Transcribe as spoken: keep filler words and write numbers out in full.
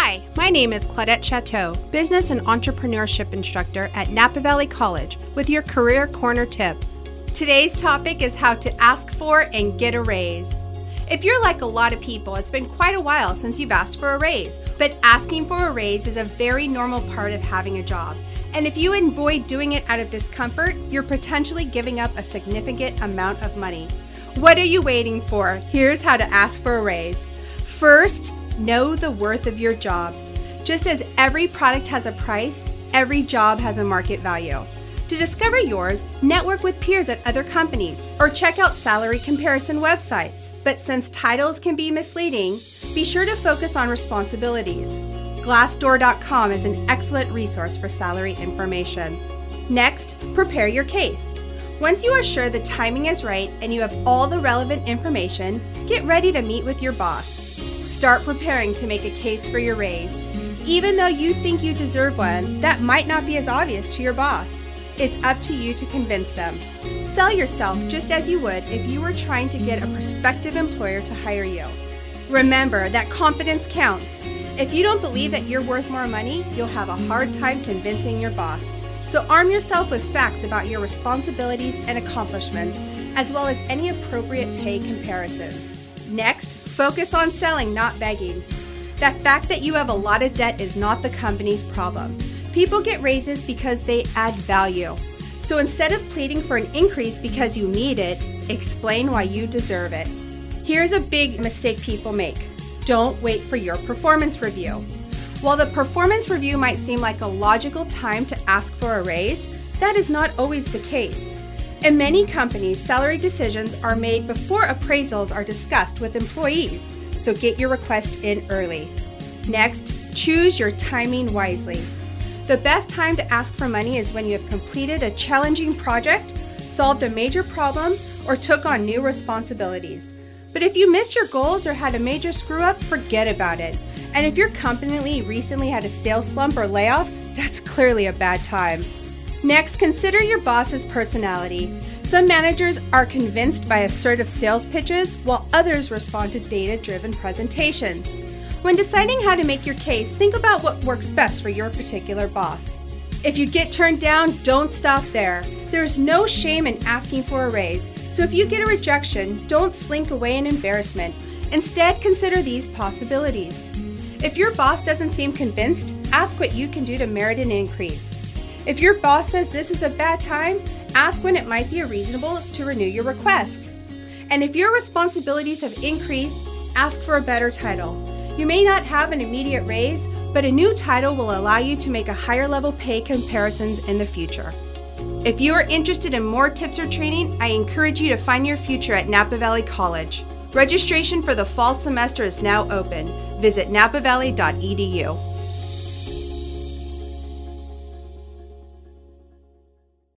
Hi, my name is Claudette Chateau, Business and Entrepreneurship Instructor at Napa Valley College with your Career Corner tip. Today's topic is how to ask for and get a raise. If you're like a lot of people, it's been quite a while since you've asked for a raise, but asking for a raise is a very normal part of having a job. And if you avoid doing it out of discomfort, you're potentially giving up a significant amount of money. What are you waiting for? Here's how to ask for a raise. First, know the worth of your job. Just as every product has a price, every job has a market value. To discover yours, network with peers at other companies or check out salary comparison websites. But since titles can be misleading, be sure to focus on responsibilities. Glassdoor dot com is an excellent resource for salary information. Next, prepare your case. Once you are sure the timing is right and you have all the relevant information, get ready to meet with your boss. Start preparing to make a case for your raise. Even though you think you deserve one, that might not be as obvious to your boss. It's up to you to convince them. Sell yourself just as you would if you were trying to get a prospective employer to hire you. Remember that confidence counts. If you don't believe that you're worth more money, you'll have a hard time convincing your boss. So arm yourself with facts about your responsibilities and accomplishments, as well as any appropriate pay comparisons. Next, focus on selling, not begging. That fact that you have a lot of debt is not the company's problem. People get raises because they add value. So instead of pleading for an increase because you need it, explain why you deserve it. Here's a big mistake people make. Don't wait for your performance review. While the performance review might seem like a logical time to ask for a raise, that is not always the case. In many companies, salary decisions are made before appraisals are discussed with employees, so get your request in early. Next, choose your timing wisely. The best time to ask for money is when you have completed a challenging project, solved a major problem, or took on new responsibilities. But if you missed your goals or had a major screw-up, forget about it. And if your company recently had a sales slump or layoffs, that's clearly a bad time. Next, consider your boss's personality. Some managers are convinced by assertive sales pitches, while others respond to data-driven presentations. When deciding how to make your case, think about what works best for your particular boss. If you get turned down, don't stop there. There's no shame in asking for a raise, so if you get a rejection, don't slink away in embarrassment. Instead, consider these possibilities. If your boss doesn't seem convinced, ask what you can do to merit an increase. If your boss says this is a bad time, ask when it might be reasonable to renew your request. And if your responsibilities have increased, ask for a better title. You may not have an immediate raise, but a new title will allow you to make a higher level pay comparisons in the future. If you are interested in more tips or training, I encourage you to find your future at Napa Valley College. Registration for the fall semester is now open. Visit napa valley dot e d u.